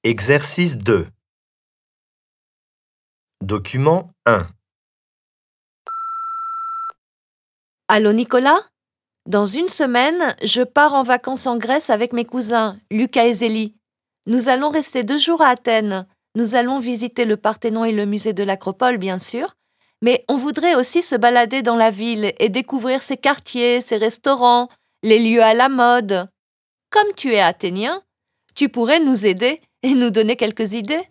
Exercice 2. Document 1. Allô Nicolas? Dans une semaine, je pars en vacances en Grèce avec mes cousins, Lucas et Zélie. Nous allons rester 2 jours à Athènes. Nous allons visiter le Parthénon et le musée de l'Acropole, bien sûr. Mais on voudrait aussi se balader dans la ville et découvrir ses quartiers, ses restaurants, les lieux à la mode. Comme tu es athénien, tu pourrais nous aider et nous donner quelques idées.